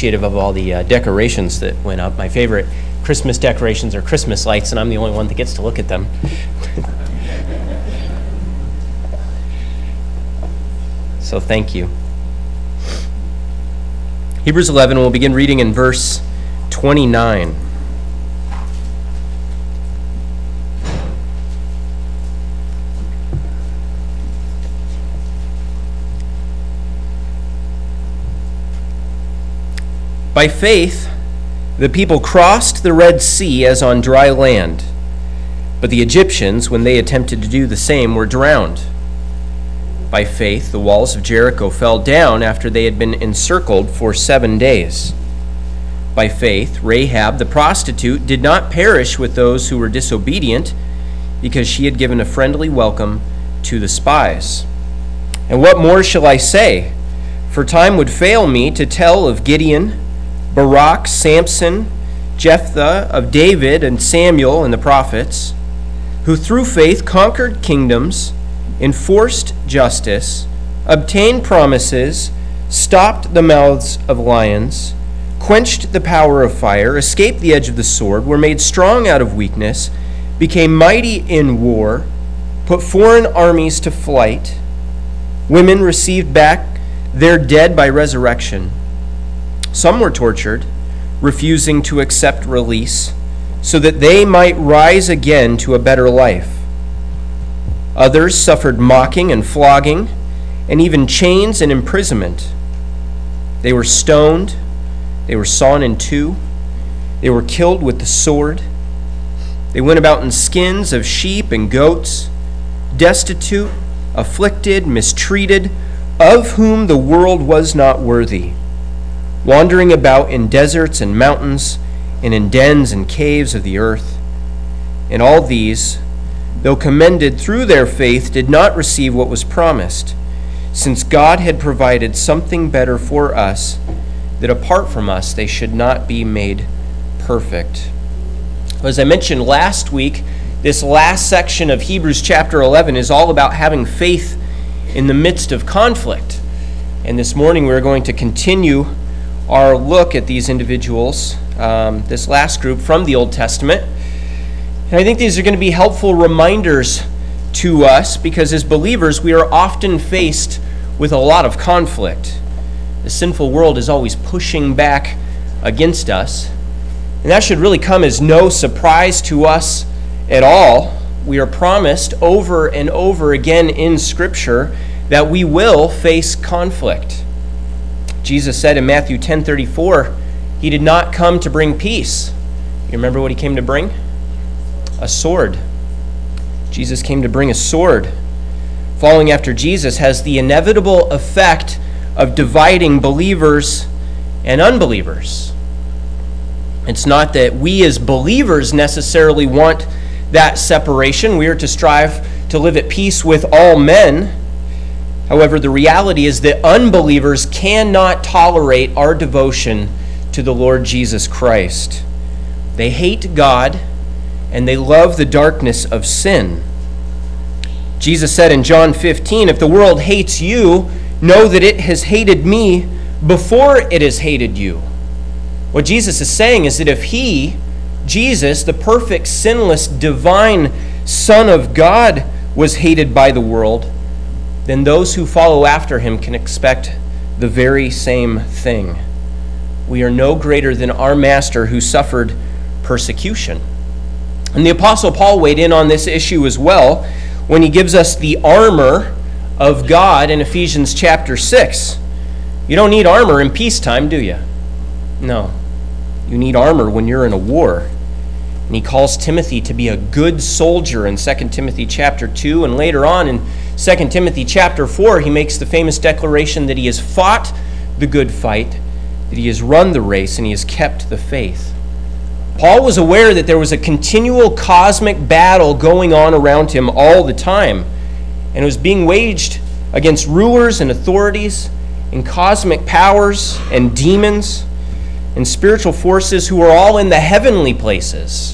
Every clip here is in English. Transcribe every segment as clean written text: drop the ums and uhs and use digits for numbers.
appreciative of all the decorations that went up. My favorite Christmas decorations are Christmas lights, and I'm the only one that gets to look at them. So thank you. Hebrews 11, we'll begin reading in verse 29. By faith, the people crossed the Red Sea as on dry land, but the Egyptians, when they attempted to do the same, were drowned. By faith, the walls of Jericho fell down after they had been encircled for 7 days. By faith, Rahab the prostitute did not perish with those who were disobedient, because she had given a friendly welcome to the spies. And what more shall I say? For time would fail me to tell of Gideon, Barak, Samson, Jephthah, of David and Samuel and the prophets, who through faith conquered kingdoms, enforced justice, obtained promises, stopped the mouths of lions, quenched the power of fire, escaped the edge of the sword, were made strong out of weakness, became mighty in war, put foreign armies to flight. Women received back their dead by resurrection. Some were tortured, refusing to accept release, so that they might rise again to a better life. Others suffered mocking and flogging, and even chains and imprisonment. They were stoned, they were sawn in two, they were killed with the sword. They went about in skins of sheep and goats, destitute, afflicted, mistreated, of whom the world was not worthy, wandering about in deserts and mountains, and in dens and caves of the earth. And all these, though commended through their faith, did not receive what was promised, since God had provided something better for us, that apart from us they should not be made perfect. As I mentioned last week, this last section of Hebrews chapter 11 is all about having faith in the midst of conflict. And this morning we're going to continue our look at these individuals, this last group from the Old Testament. And I think these are going to be helpful reminders to us, because as believers we are often faced with a lot of conflict. The sinful world is always pushing back against us, and that should really come as no surprise to us at all. We are promised over and over again in Scripture that we will face conflict. Jesus said in Matthew 10:34, he did not come to bring peace. You remember what he came to bring? A sword. Jesus came to bring a sword. Following after Jesus has the inevitable effect of dividing believers and unbelievers. It's not that we as believers necessarily want that separation. We are to strive to live at peace with all men. However, the reality is that unbelievers cannot tolerate our devotion to the Lord Jesus Christ. They hate God, and they love the darkness of sin. Jesus said in John 15, if the world hates you, know that it has hated me before it has hated you. What Jesus is saying is that if he, Jesus, the perfect, sinless, divine Son of God, was hated by the world, then those who follow after him can expect the very same thing. We are no greater than our Master who suffered persecution. And the Apostle Paul weighed in on this issue as well when he gives us the armor of God in Ephesians chapter 6. You don't need armor in peacetime, do you? No. You need armor when you're in a war. And he calls Timothy to be a good soldier in 2 Timothy chapter 2. And later on in 2 Timothy chapter 4, he makes the famous declaration that he has fought the good fight, that he has run the race, and he has kept the faith. Paul was aware that there was a continual cosmic battle going on around him all the time, and it was being waged against rulers and authorities and cosmic powers and demons and spiritual forces who are all in the heavenly places.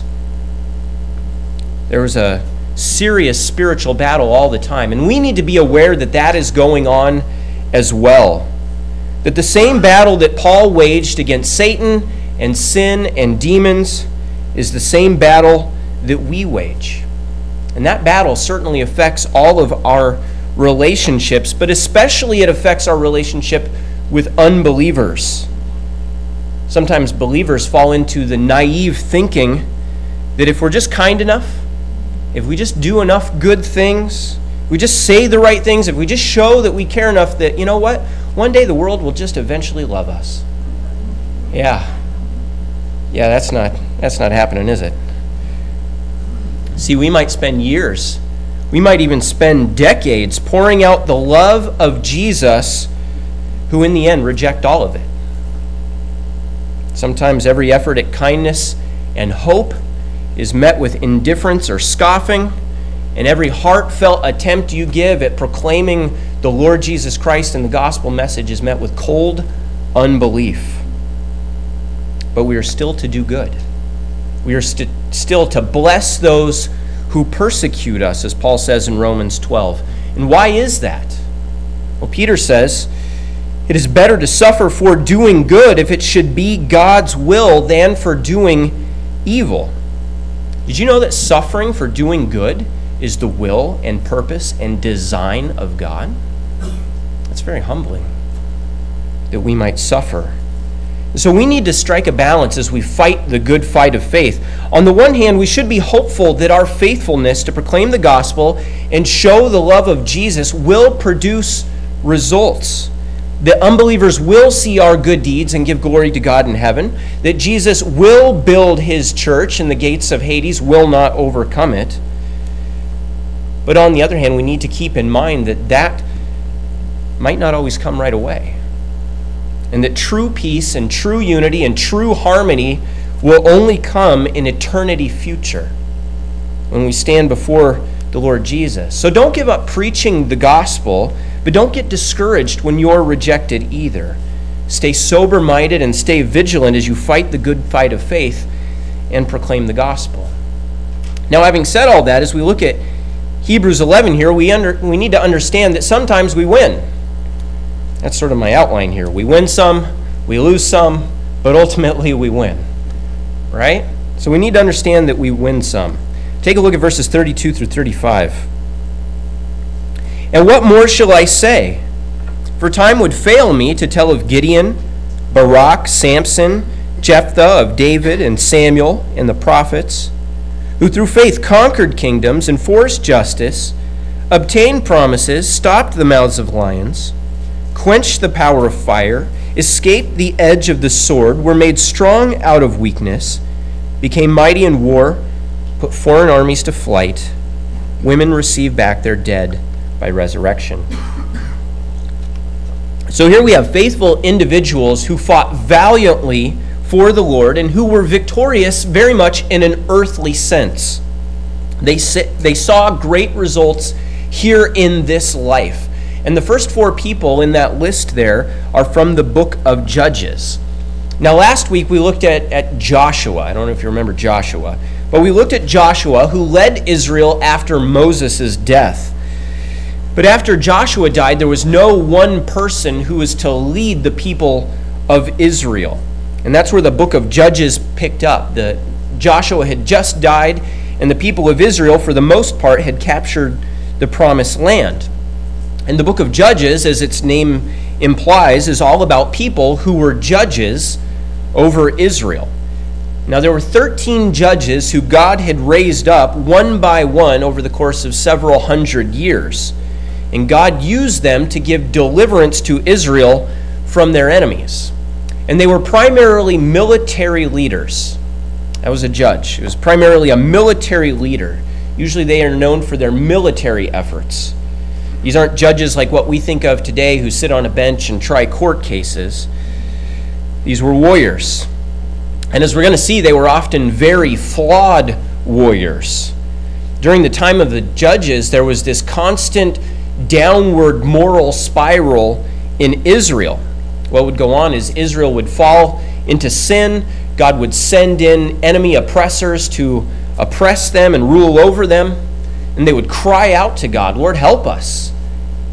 There was a serious spiritual battle all the time, and we need to be aware that that is going on as well. that the same battle that Paul waged against Satan and sin and demons is the same battle that we wage. And that battle certainly affects all of our relationships, but especially it affects our relationship with unbelievers. Sometimes believers fall into the naive thinking that if we're just kind enough, if we just do enough good things, we just say the right things, if we just show that we care enough, that, you know what, one day the world will just eventually love us. Yeah, that's not happening, is it? See, we might spend years, we might even spend decades pouring out the love of Jesus, who in the end reject all of it. Sometimes every effort at kindness and hope is met with indifference or scoffing, and every heartfelt attempt you give at proclaiming the Lord Jesus Christ and the gospel message is met with cold unbelief. But we are still to do good. We are still to bless those who persecute us, as Paul says in Romans 12. And why is that? Well, Peter says, it is better to suffer for doing good, if it should be God's will, than for doing evil. Did you know that suffering for doing good is the will and purpose and design of God? That's very humbling, that we might suffer. So we need to strike a balance as we fight the good fight of faith. On the one hand, we should be hopeful that our faithfulness to proclaim the gospel and show the love of Jesus will produce results. That unbelievers will see our good deeds and give glory to God in heaven. That Jesus will build his church and the gates of Hades will not overcome it. But on the other hand, we need to keep in mind that might not always come right away. And that true peace and true unity and true harmony will only come in eternity future, when we stand before the Lord Jesus. So don't give up preaching the gospel, but don't get discouraged when you're rejected either. Stay sober-minded and stay vigilant as you fight the good fight of faith and proclaim the gospel. Now, having said all that, as we look at Hebrews 11 here, we need to understand that sometimes we win. That's sort of my outline here. We win some, we lose some, but ultimately we win. Right? So we need to understand that we win some. Take a look at verses 32 through 35. And what more shall I say? For time would fail me to tell of Gideon, Barak, Samson, Jephthah, of David and Samuel and the prophets, who through faith conquered kingdoms, enforced justice, obtained promises, stopped the mouths of lions, quenched the power of fire, escaped the edge of the sword, were made strong out of weakness, became mighty in war, put foreign armies to flight. Women received back their dead by resurrection. So here we have faithful individuals who fought valiantly for the Lord and who were victorious very much in an earthly sense. They saw great results here in this life. And the first four people in that list there are from the book of Judges. Now, last week we looked at Joshua. I don't know if you remember Joshua. But we looked at Joshua, who led Israel after Moses' death. But after Joshua died, there was no one person who was to lead the people of Israel. And that's where the book of Judges picked up. Joshua had just died, and the people of Israel, for the most part, had captured the promised land. And the book of Judges, as its name implies, is all about people who were judges over Israel. Now, there were 13 judges who God had raised up one by one over the course of several hundred years. And God used them to give deliverance to Israel from their enemies. And they were primarily military leaders. That was a judge. It was primarily a military leader. Usually they are known for their military efforts. These aren't judges like what we think of today who sit on a bench and try court cases. These were warriors. And as we're going to see, they were often very flawed warriors. During the time of the judges, there was this constant downward moral spiral in Israel. What would go on is Israel would fall into sin. God would send in enemy oppressors to oppress them and rule over them. And they would cry out to God, Lord, help us.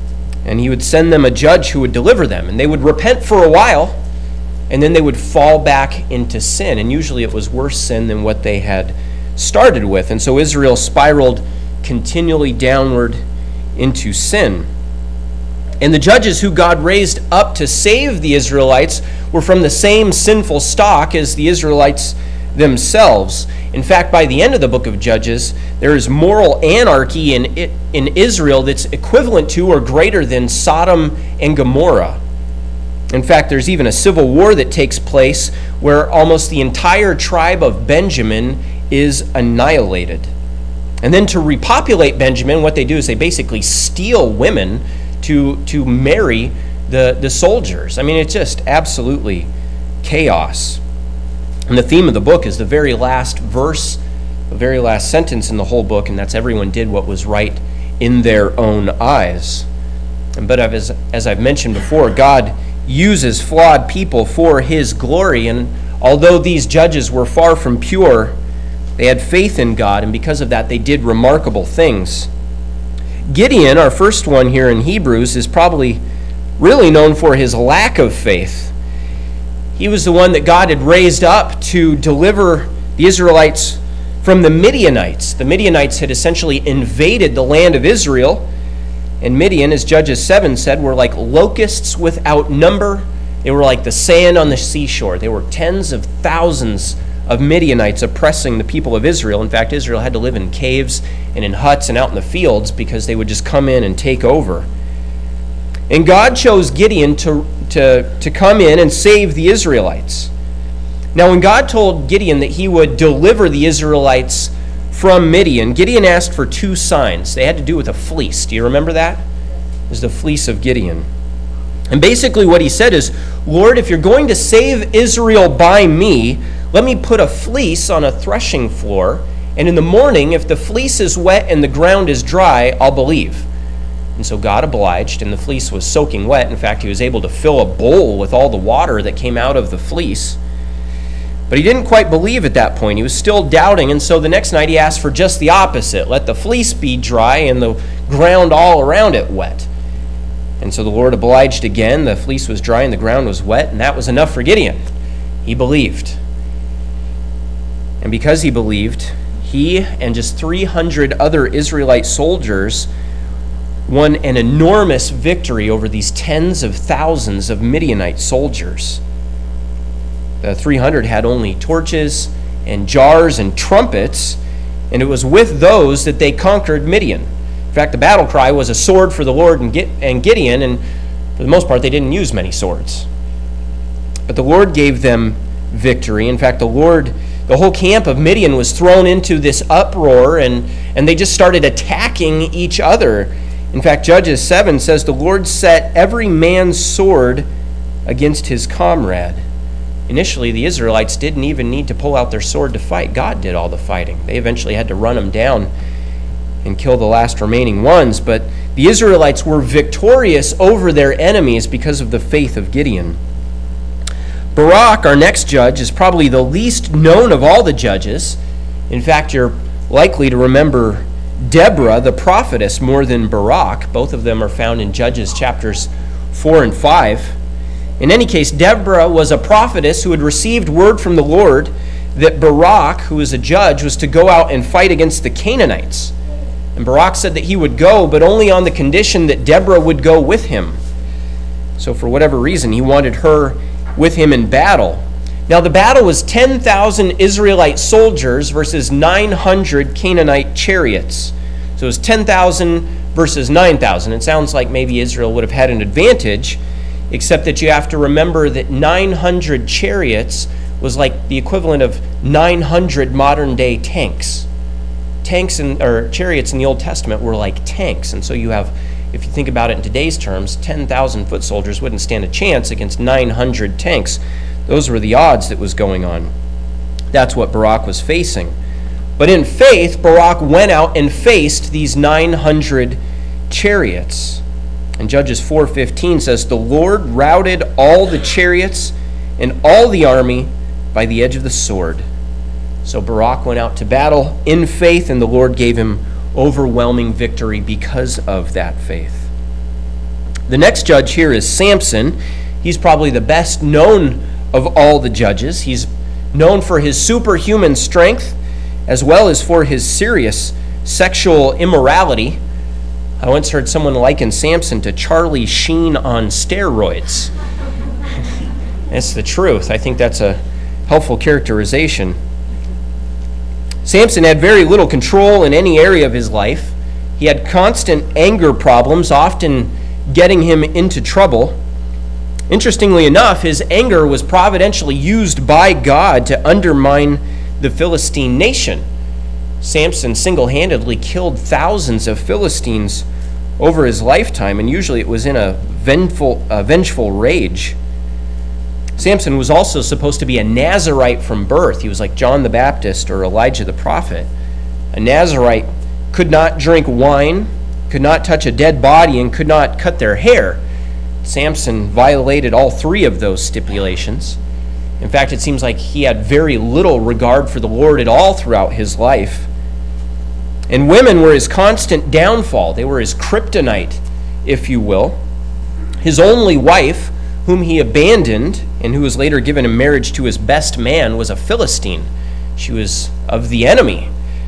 And he would send them a judge who would deliver them. And they would repent for a while, and then they would fall back into sin. And usually it was worse sin than what they had started with. And so Israel spiraled continually downward into sin. And the judges who God raised up to save the Israelites were from the same sinful stock as the Israelites themselves. In fact, by the end of the book of Judges, there is moral anarchy in Israel that's equivalent to or greater than Sodom and Gomorrah. In fact, there's even a civil war that takes place where almost the entire tribe of Benjamin is annihilated. And then to repopulate Benjamin, what they do is they basically steal women to marry the soldiers. I mean, it's just absolutely chaos. And the theme of the book is the very last verse, the very last sentence in the whole book, and that's everyone did what was right in their own eyes. But as I've mentioned before, God uses flawed people for his glory, and although these judges were far from pure, they had faith in God, and because of that, they did remarkable things. Gideon, our first one here in Hebrews, is probably really known for his lack of faith. He was the one that God had raised up to deliver the Israelites from the Midianites. The Midianites had essentially invaded the land of Israel, and Midian, as Judges 7 said, were like locusts without number. They were like the sand on the seashore. They were tens of thousands of Midianites oppressing the people of Israel. In fact, Israel had to live in caves and in huts and out in the fields because they would just come in and take over. And God chose Gideon to come in and save the Israelites. Now, when God told Gideon that he would deliver the Israelites from Midian, Gideon asked for two signs. They had to do with a fleece. Do you remember that? It was the fleece of Gideon. And basically what he said is, Lord, if you're going to save Israel by me, let me put a fleece on a threshing floor, and in the morning, if the fleece is wet and the ground is dry, I'll believe. And so God obliged, and the fleece was soaking wet. In fact, he was able to fill a bowl with all the water that came out of the fleece. But he didn't quite believe at that point. He was still doubting, and so the next night he asked for just the opposite. Let the fleece be dry and the ground all around it wet. And so the Lord obliged again. The fleece was dry and the ground was wet, and that was enough for Gideon. He believed. And because he believed, he and just 300 other Israelite soldiers won an enormous victory over these tens of thousands of Midianite soldiers. The 300 had only torches and jars and trumpets, and it was with those that they conquered Midian. In fact, the battle cry was a sword for the Lord and Gideon, and for the most part, they didn't use many swords. But the Lord gave them victory. In fact, the whole camp of Midian was thrown into this uproar, and they just started attacking each other. In fact, Judges 7 says the Lord set every man's sword against his comrade. Initially, the Israelites didn't even need to pull out their sword to fight. God did all the fighting. They eventually had to run them down and kill the last remaining ones. But the Israelites were victorious over their enemies because of the faith of Gideon. Barak, our next judge, is probably the least known of all the judges. In fact, you're likely to remember Deborah, the prophetess, more than Barak. Both of them are found in Judges chapters 4 and 5. In any case, Deborah was a prophetess who had received word from the Lord that Barak, who was a judge, was to go out and fight against the Canaanites. And Barak said that he would go, but only on the condition that Deborah would go with him. So for whatever reason, he wanted her with him in battle. Now the battle was 10,000 Israelite soldiers versus 900 Canaanite chariots. So it was 10,000 versus 9,000. It sounds like maybe Israel would have had an advantage, except that you have to remember that 900 chariots was like the equivalent of 900 modern-day tanks. Chariots in the Old Testament were like tanks, and so you have, if you think about it in today's terms, 10,000 foot soldiers wouldn't stand a chance against 900 tanks. Those were the odds that was going on. That's what Barak was facing. But in faith, Barak went out and faced these 900 chariots. And Judges 4:15 says, the Lord routed all the chariots and all the army by the edge of the sword. So Barak went out to battle in faith, and the Lord gave him overwhelming victory because of that faith. The next judge here is Samson. He's probably the best known of all the judges. He's known for his superhuman strength as well as for his serious sexual immorality. I once heard someone liken Samson to Charlie Sheen on steroids. That's the truth. I think that's a helpful characterization. Samson had very little control in any area of his life. He had constant anger problems, often getting him into trouble. Interestingly enough, his anger was providentially used by God to undermine the Philistine nation. Samson single-handedly killed thousands of Philistines over his lifetime, and usually it was in a vengeful rage. Samson was also supposed to be a Nazirite from birth. He was like John the Baptist or Elijah the prophet. A Nazirite could not drink wine, could not touch a dead body, and could not cut their hair. Samson violated all three of those stipulations. In fact, it seems like he had very little regard for the Lord at all throughout his life. And women were his constant downfall. They were his kryptonite, if you will. His only wife, whom he abandoned and who was later given in marriage to his best man, was a Philistine. She was of the enemy.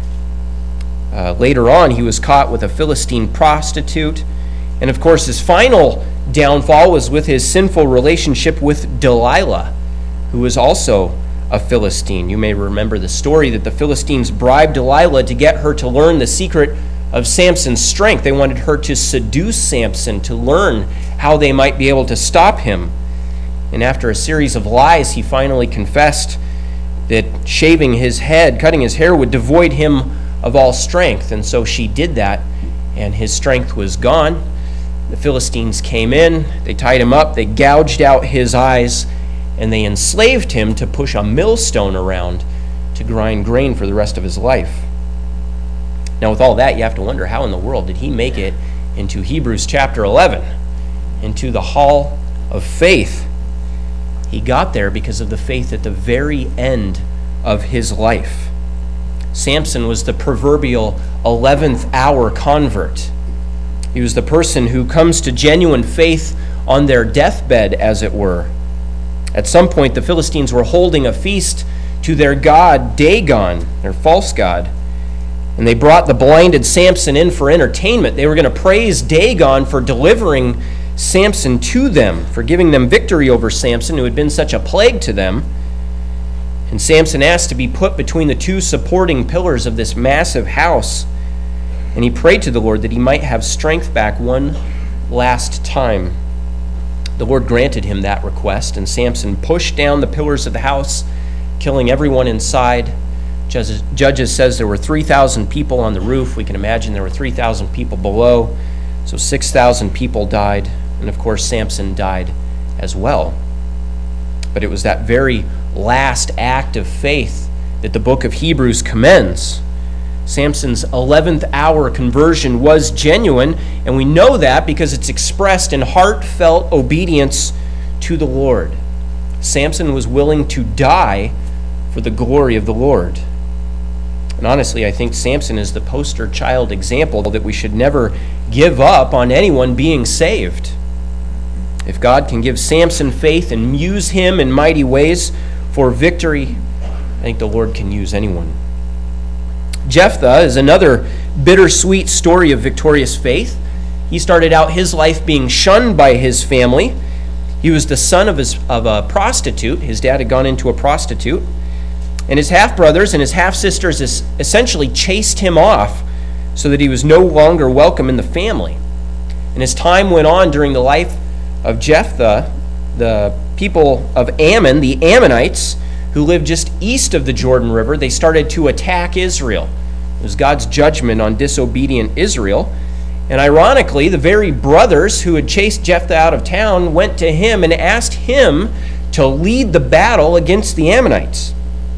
Later on, he was caught with a Philistine prostitute. And of course, his final downfall was with his sinful relationship with Delilah, who was also a Philistine. You may remember the story that the Philistines bribed Delilah to get her to learn the secret of Samson's strength. They wanted her to seduce Samson to learn how they might be able to stop him. And after a series of lies, he finally confessed that shaving his head, cutting his hair, would devoid him of all strength. And so she did that, and his strength was gone. The Philistines came in, they tied him up, they gouged out his eyes, and they enslaved him to push a millstone around to grind grain for the rest of his life. Now, with all that, you have to wonder, how in the world did he make it into Hebrews chapter 11, into the hall of faith? He got there because of the faith at the very end of his life. Samson was the proverbial 11th hour convert. He was the person who comes to genuine faith on their deathbed, as it were. At some point, the Philistines were holding a feast to their god Dagon, their false god, and they brought the blinded Samson in for entertainment. They were going to praise Dagon for delivering Samson to them, for giving them victory over Samson, who had been such a plague to them. And Samson asked to be put between the two supporting pillars of this massive house. And he prayed to the Lord that he might have strength back one last time. The Lord granted him that request, and Samson pushed down the pillars of the house, killing everyone inside. Judges says there were 3,000 people on the roof. We can imagine there were 3,000 people below. So 6,000 people died. And of course, Samson died as well. But it was that very last act of faith that the book of Hebrews commends. Samson's 11th hour conversion was genuine, and we know that because it's expressed in heartfelt obedience to the Lord. Samson was willing to die for the glory of the Lord. And honestly, I think Samson is the poster child example that we should never give up on anyone being saved. If God can give Samson faith and use him in mighty ways for victory, I think the Lord can use anyone. Jephthah is another bittersweet story of victorious faith. He started out his life being shunned by his family. He was the son of a prostitute. His dad had gone into a prostitute. And his half-brothers and his half-sisters essentially chased him off so that he was no longer welcome in the family. And as time went on during the life of Jephthah, the people of Ammon, the Ammonites, who lived just east of the Jordan River, they started to attack Israel. It was God's judgment on disobedient Israel. And ironically, the very brothers who had chased Jephthah out of town went to him and asked him to lead the battle against the Ammonites.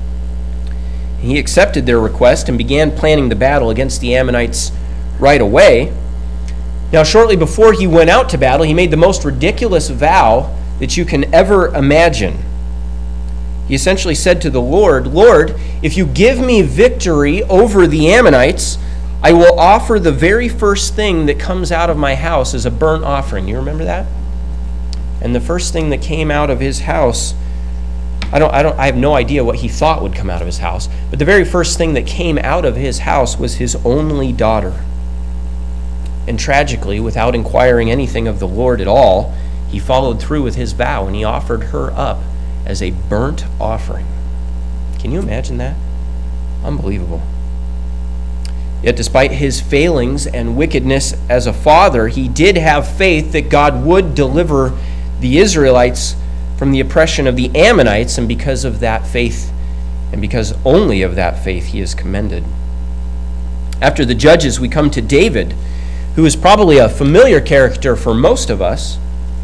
He accepted their request and began planning the battle against the Ammonites right away. Now, shortly before he went out to battle, he made the most ridiculous vow that you can ever imagine. He essentially said to the Lord, "Lord, if you give me victory over the Ammonites, I will offer the very first thing that comes out of my house as a burnt offering. You remember that? And the first thing that came out of his house, I have no idea what he thought would come out of his house, but the very first thing that came out of his house was his only daughter. And tragically, without inquiring anything of the Lord at all, he followed through with his vow and he offered her up as a burnt offering. Can you imagine that? Unbelievable. Yet despite his failings and wickedness as a father, he did have faith that God would deliver the Israelites from the oppression of the Ammonites, and because of that faith, and because only of that faith, he is commended. After the Judges, we come to David, who is probably a familiar character for most of us.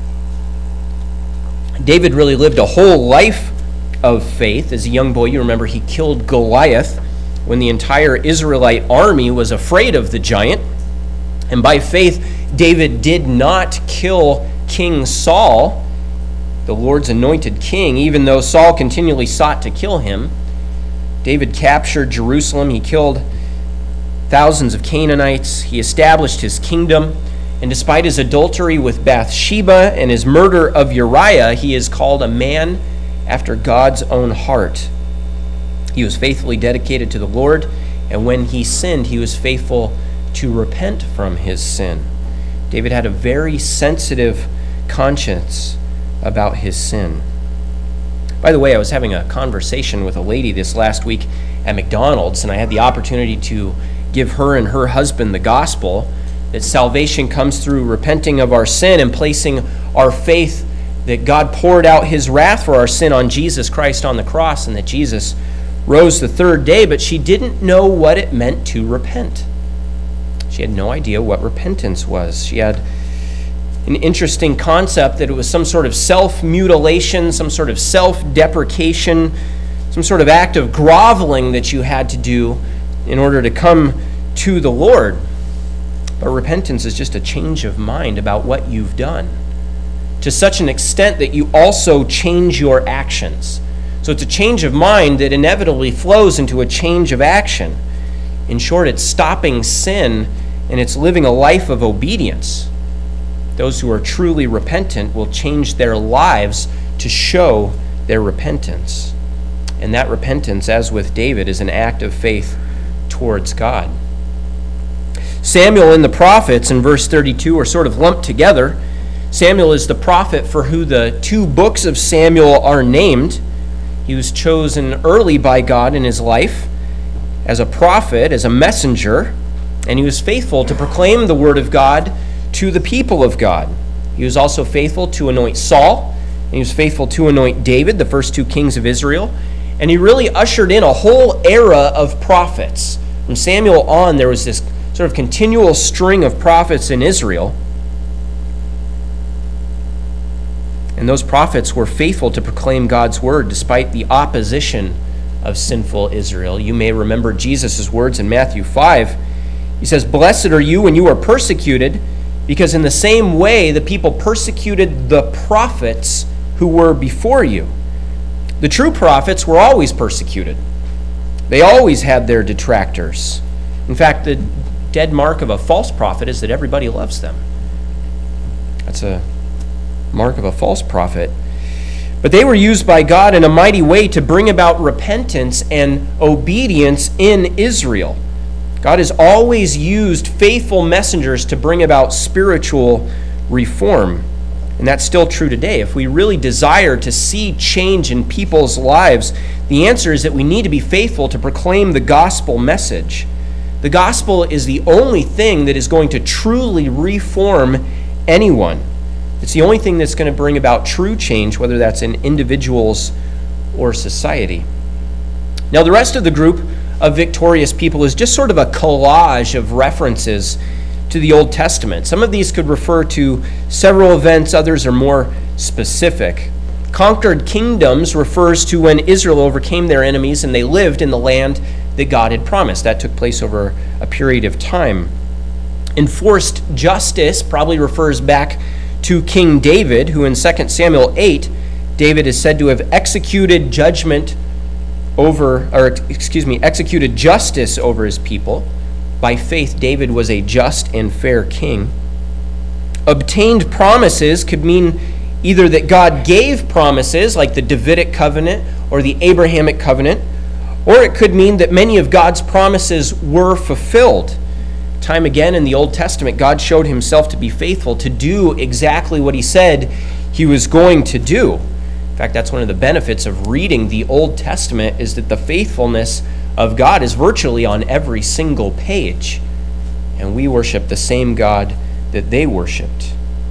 David really lived a whole life of faith. As a young boy, you remember he killed Goliath when the entire Israelite army was afraid of the giant. And by faith, David did not kill King Saul, the Lord's anointed king, even though Saul continually sought to kill him. David captured Jerusalem. He killed thousands of Canaanites. He established his kingdom. And despite his adultery with Bathsheba and his murder of Uriah, he is called a man after God's own heart. He was faithfully dedicated to the Lord, and when he sinned, he was faithful to repent from his sin. David had a very sensitive conscience about his sin. By the way, I was having a conversation with a lady this last week at McDonald's, and I had the opportunity to give her and her husband the gospel that salvation comes through repenting of our sin and placing our faith that God poured out his wrath for our sin on Jesus Christ on the cross, and that Jesus rose the third day, but she didn't know what it meant to repent. She had no idea what repentance was. She had an interesting concept that it was some sort of self-mutilation, some sort of self-deprecation, some sort of act of groveling that you had to do in order to come to the Lord. But repentance is just a change of mind about what you've done, to such an extent that you also change your actions. So it's a change of mind that inevitably flows into a change of action. In short, it's stopping sin and it's living a life of obedience. Those who are truly repentant will change their lives to show their repentance. And that repentance, as with David, is an act of faith towards God. Samuel and the prophets in verse 32 are sort of lumped together. Samuel is the prophet for who the two books of Samuel are named. He was chosen early by God in his life as a prophet, as a messenger, and he was faithful to proclaim the word of God to the people of God. He was also faithful to anoint Saul, and he was faithful to anoint David, the first two kings of Israel, and he really ushered in a whole era of prophets. From Samuel on, there was this sort of continual string of prophets in Israel, and those prophets were faithful to proclaim God's word despite the opposition of sinful Israel. You may remember Jesus' words in Matthew 5. He says, "Blessed are you when you are persecuted, because in the same way the people persecuted the prophets who were before you." The true prophets were always persecuted. They always had their detractors. In fact, the dead mark of a false prophet is that everybody loves them. That's a mark of a false prophet. But they were used by God in a mighty way to bring about repentance and obedience in Israel. God has always used faithful messengers to bring about spiritual reform. And that's still true today. If we really desire to see change in people's lives, the answer is that we need to be faithful to proclaim the gospel message. The gospel is the only thing that is going to truly reform anyone. It's the only thing that's going to bring about true change, whether that's in individuals or society. Now, the rest of the group of victorious people is just sort of a collage of references to the Old Testament. Some of these could refer to several events, others are more specific. Conquered kingdoms refers to when Israel overcame their enemies and they lived in the land that God had promised. That took place over a period of time. Enforced justice probably refers back to King David, who in 2 Samuel 8, David is said to have executed justice over his people. By faith, David was a just and fair king. Obtained promises could mean either that God gave promises, like the Davidic covenant or the Abrahamic covenant, or it could mean that many of God's promises were fulfilled. Time again in the Old Testament, God showed himself to be faithful to do exactly what he said he was going to do. In fact, that's one of the benefits of reading the Old Testament, is that the faithfulness of God is virtually on every single page. And we worship the same God that they worshiped.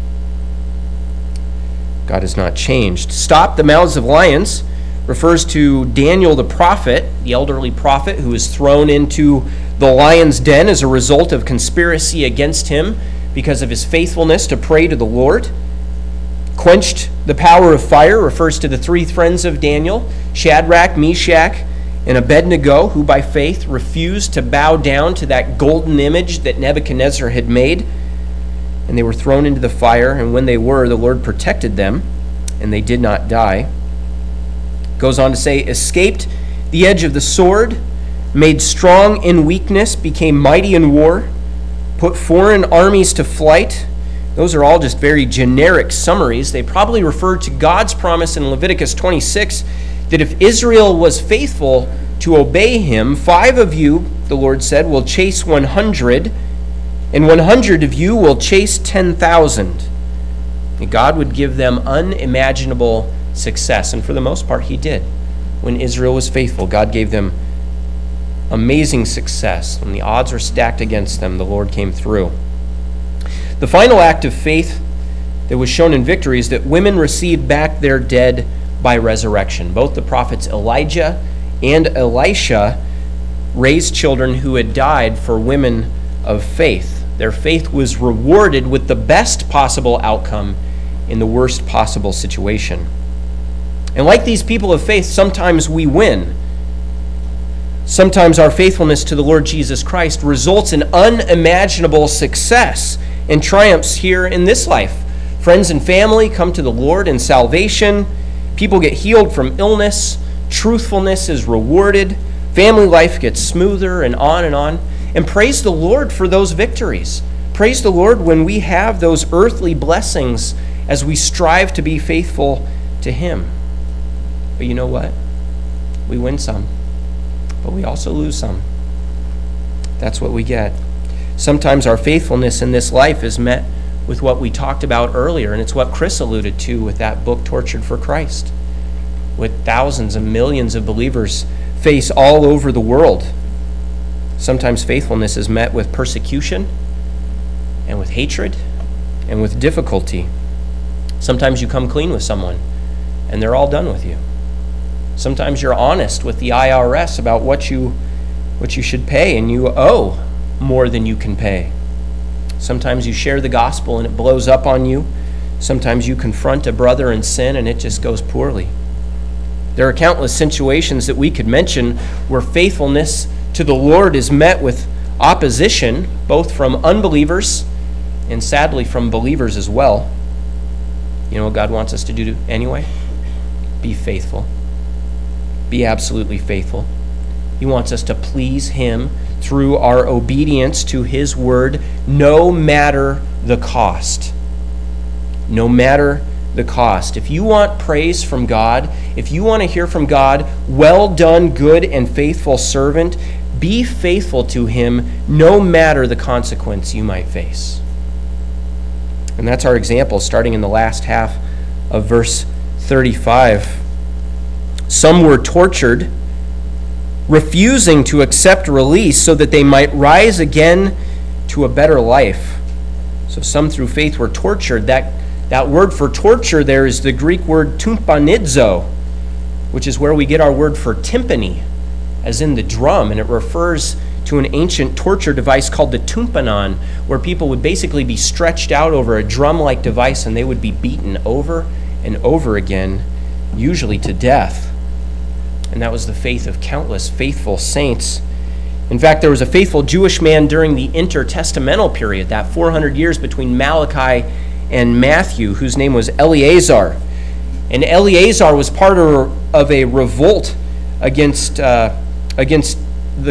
God has not changed. Stop the mouths of lions refers to Daniel the prophet, the elderly prophet who was thrown into the lion's den as a result of conspiracy against him because of his faithfulness to pray to the Lord. Quenched the power of fire refers to the three friends of Daniel, Shadrach, Meshach, and Abednego, who by faith refused to bow down to that golden image that Nebuchadnezzar had made. And they were thrown into the fire, and when they were, the Lord protected them, and they did not die. Goes on to say, escaped the edge of the sword, made strong in weakness, became mighty in war, put foreign armies to flight. Those are all just very generic summaries. They probably refer to God's promise in Leviticus 26 that if Israel was faithful to obey him, 5 of you, the Lord said, will chase 100, and 100 of you will chase 10,000. And God would give them unimaginable success, and for the most part he did. When Israel was faithful, God gave them amazing success. When the odds were stacked against them, the Lord came through. The final act of faith that was shown in victory is that women received back their dead by resurrection. Both the prophets Elijah and Elisha raised children who had died for women of faith. Their faith was rewarded with the best possible outcome in the worst possible situation. And like these people of faith, sometimes we win. Sometimes our faithfulness to the Lord Jesus Christ results in unimaginable success and triumphs here in this life. Friends and family come to the Lord in salvation. People get healed from illness. Truthfulness is rewarded. Family life gets smoother and on and on. And praise the Lord for those victories. Praise the Lord when we have those earthly blessings as we strive to be faithful to him. But you know what? We win some, but we also lose some. That's what we get. Sometimes our faithfulness in this life is met with what we talked about earlier, and it's what Chris alluded to with that book, Tortured for Christ, with thousands and millions of believers face all over the world. Sometimes faithfulness is met with persecution and with hatred and with difficulty. Sometimes you come clean with someone and they're all done with you. Sometimes you're honest with the IRS about what you should pay, and you owe more than you can pay. Sometimes you share the gospel and it blows up on you. Sometimes you confront a brother in sin and it just goes poorly. There are countless situations that we could mention where faithfulness to the Lord is met with opposition, both from unbelievers and sadly from believers as well. You know what God wants us to do anyway? Be faithful. Be absolutely faithful. He wants us to please him through our obedience to his word, no matter the cost. No matter the cost. If you want praise from God, if you want to hear from God, well done, good and faithful servant, be faithful to him no matter the consequence you might face. And that's our example starting in the last half of verse 35. Some were tortured, refusing to accept release so that they might rise again to a better life. So some through faith were tortured. That word for torture there is the Greek word tympanidzo, which is where we get our word for timpani, as in the drum, and it refers to an ancient torture device called the tympanon, where people would basically be stretched out over a drum-like device and they would be beaten over and over again, usually to death. And that was the faith of countless faithful saints. In fact, there was a faithful Jewish man during the intertestamental period, that 400 years between Malachi and Matthew, whose name was Eleazar. And Eleazar was part of a revolt against the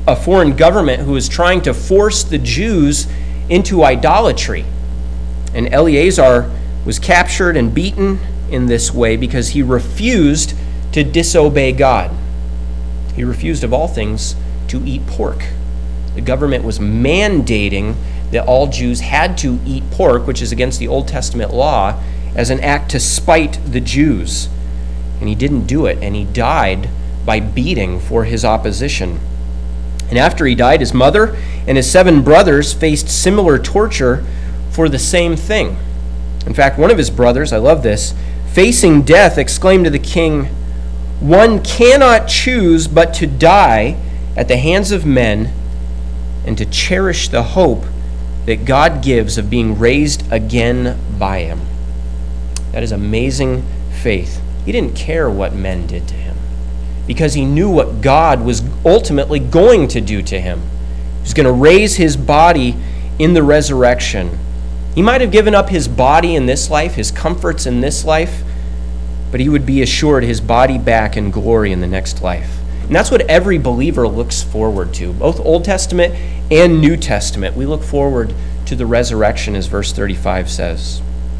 a foreign government who was trying to force the Jews into idolatry. And Eleazar was captured and beaten in this way because he refused to disobey God. He refused, of all things, to eat pork. The government was mandating that all Jews had to eat pork, which is against the Old Testament law, as an act to spite the Jews. And he didn't do it, and he died by beating for his opposition. And after he died, his mother and his 7 brothers faced similar torture for the same thing. In fact, one of his brothers, I love this, facing death, exclaimed to the king, "One cannot choose but to die at the hands of men and to cherish the hope that God gives of being raised again by him." That is amazing faith. He didn't care what men did to him because he knew what God was ultimately going to do to him. He was going to raise his body in the resurrection. He might have given up his body in this life, his comforts in this life, but he would be assured his body back in glory in the next life. And that's what every believer looks forward to, both Old Testament and New Testament. We look forward to the resurrection, as verse 35 says.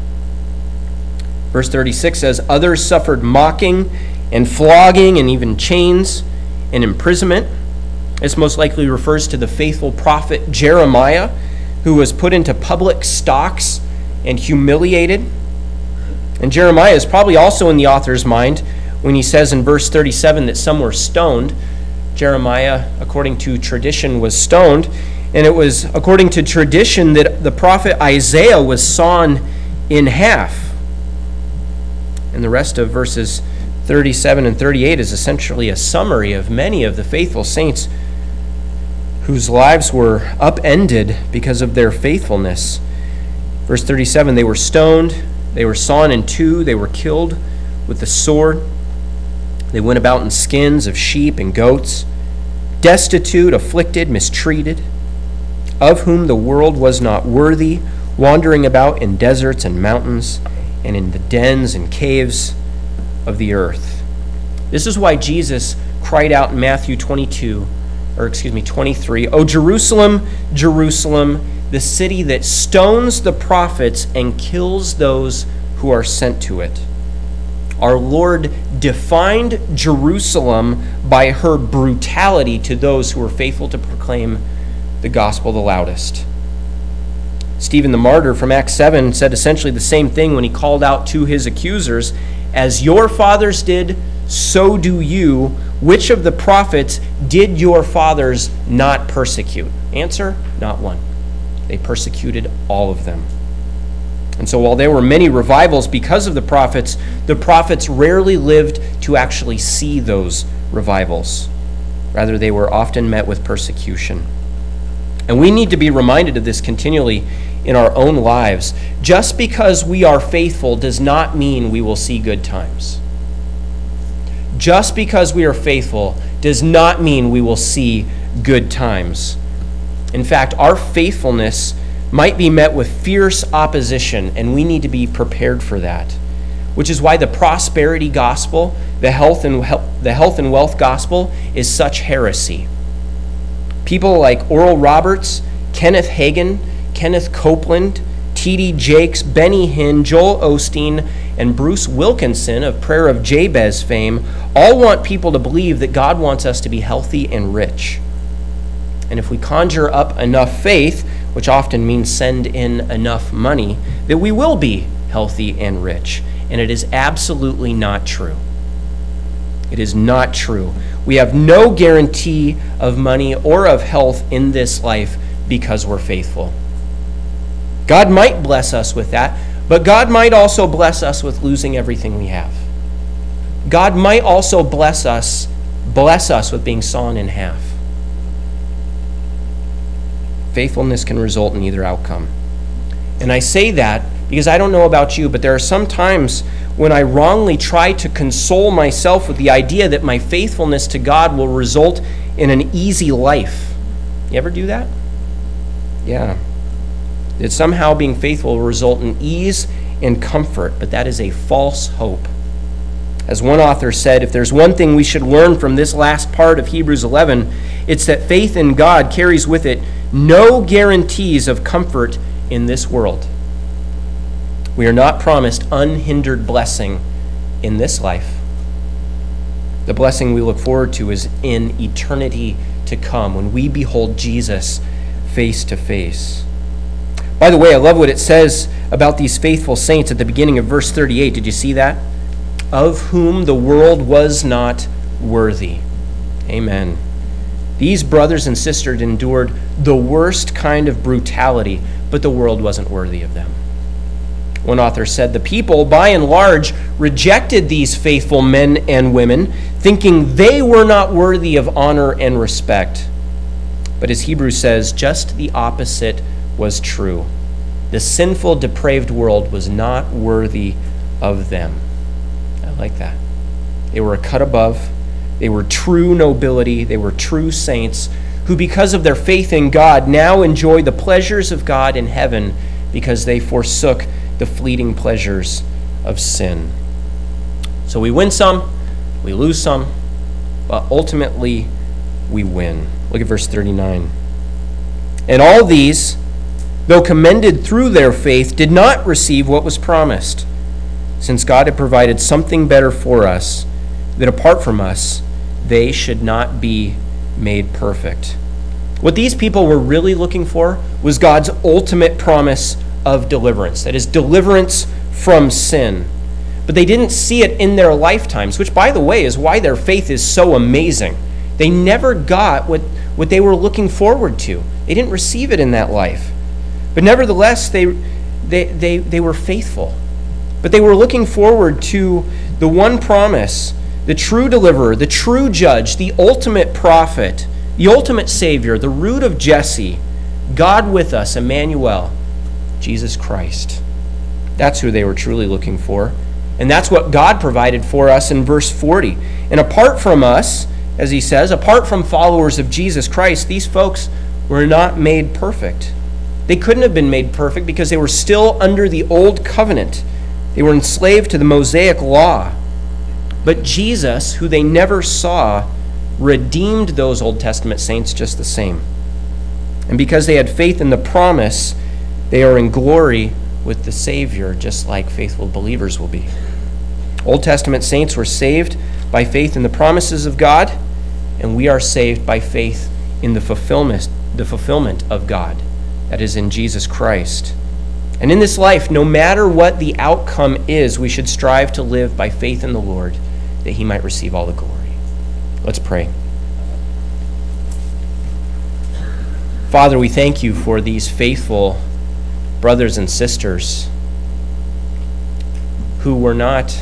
Verse 36 says, "Others suffered mocking and flogging and even chains and imprisonment." This most likely refers to the faithful prophet Jeremiah, who was put into public stocks and humiliated. And Jeremiah is probably also in the author's mind when he says in verse 37 that some were stoned. Jeremiah, according to tradition, was stoned. And it was according to tradition that the prophet Isaiah was sawn in half. And the rest of verses 37 and 38 is essentially a summary of many of the faithful saints whose lives were upended because of their faithfulness. Verse 37, they were stoned, they were sawn in two, they were killed with the sword. They went about in skins of sheep and goats, destitute, afflicted, mistreated, of whom the world was not worthy, wandering about in deserts and mountains, and in the dens and caves of the earth. This is why Jesus cried out in Matthew 23, "O Jerusalem, Jerusalem, the city that stones the prophets and kills those who are sent to it." Our Lord defined Jerusalem by her brutality to those who were faithful to proclaim the gospel the loudest. Stephen the martyr from Acts 7 said essentially the same thing when he called out to his accusers, "As your fathers did, so do you. Which of the prophets did your fathers not persecute?" Answer, not one. They persecuted all of them. And so while there were many revivals because of the prophets rarely lived to actually see those revivals. Rather, they were often met with persecution. And we need to be reminded of this continually in our own lives. Just because we are faithful does not mean we will see good times. Just because we are faithful does not mean we will see good times. In fact, our faithfulness might be met with fierce opposition, and we need to be prepared for that. Which is why the prosperity gospel, the health and wealth gospel, is such heresy. People like Oral Roberts, Kenneth Hagin, Kenneth Copeland, T.D. Jakes, Benny Hinn, Joel Osteen, and Bruce Wilkinson of Prayer of Jabez fame all want people to believe that God wants us to be healthy and rich. And if we conjure up enough faith, which often means send in enough money, that we will be healthy and rich. And it is absolutely not true. It is not true. We have no guarantee of money or of health in this life because we're faithful. God might bless us with that, but God might also bless us with losing everything we have. God might also bless us with being sawn in half. Faithfulness can result in either outcome. And I say that because I don't know about you, but there are some times when I wrongly try to console myself with the idea that my faithfulness to God will result in an easy life. You ever do that? Yeah. That somehow being faithful will result in ease and comfort, but that is a false hope. As one author said, if there's one thing we should learn from this last part of Hebrews 11, it's that faith in God carries with it no guarantees of comfort in this world. We are not promised unhindered blessing in this life. The blessing we look forward to is in eternity to come, when we behold Jesus face to face. By the way, I love what it says about these faithful saints at the beginning of verse 38. Did you see that? Of whom the world was not worthy. Amen. These brothers and sisters endured the worst kind of brutality, but the world wasn't worthy of them. One author said, the people, by and large, rejected these faithful men and women, thinking they were not worthy of honor and respect. But as Hebrews says, just the opposite was true. The sinful, depraved world was not worthy of them. I like that. They were a cut above. They were true nobility. They were true saints who, because of their faith in God, now enjoy the pleasures of God in heaven because they forsook the fleeting pleasures of sin. So we win some, we lose some, but ultimately we win. Look at verse 39. And all these, though commended through their faith, did not receive what was promised, since God had provided something better for us, that apart from us, they should not be made perfect. What these people were really looking for was God's ultimate promise of deliverance, that is, deliverance from sin. But they didn't see it in their lifetimes, which, by the way, is why their faith is so amazing. They never got what they were looking forward to. They didn't receive it in that life. But nevertheless, they were faithful. But they were looking forward to the one promise, the true deliverer, the true judge, the ultimate prophet, the ultimate Savior, the root of Jesse, God with us, Emmanuel, Jesus Christ. That's who they were truly looking for. And that's what God provided for us in verse 40. And apart from us, as he says, apart from followers of Jesus Christ, these folks were not made perfect. They couldn't have been made perfect because they were still under the old covenant. They were enslaved to the Mosaic law. But Jesus, who they never saw, redeemed those Old Testament saints just the same. And because they had faith in the promise, they are in glory with the Savior, just like faithful believers will be. Old Testament saints were saved by faith in the promises of God, and we are saved by faith in the fulfillment of God, that is, in Jesus Christ. And in this life, no matter what the outcome is, we should strive to live by faith in the Lord, that he might receive all the glory. Let's pray. Father, we thank you for these faithful brothers and sisters who were not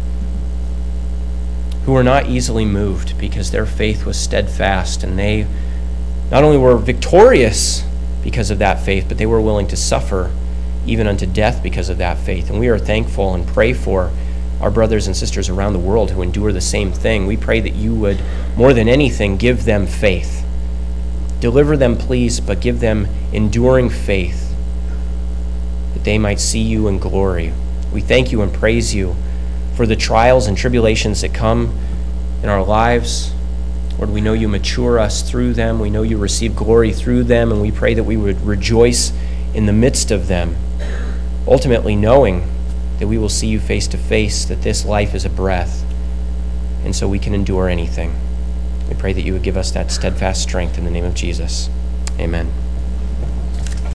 easily moved because their faith was steadfast, and they not only were victorious because of that faith, but they were willing to suffer even unto death because of that faith. And we are thankful and pray for our brothers and sisters around the world who endure the same thing. We pray that you would, more than anything, give them faith. Deliver them, please, but give them enduring faith, that they might see you in glory. We thank you and praise you for the trials and tribulations that come in our lives. Lord, we know you mature us through them. We know you receive glory through them, and we pray that we would rejoice in the midst of them, ultimately knowing that we will see you face to face, that this life is a breath, and so we can endure anything. We pray that you would give us that steadfast strength in the name of Jesus. Amen.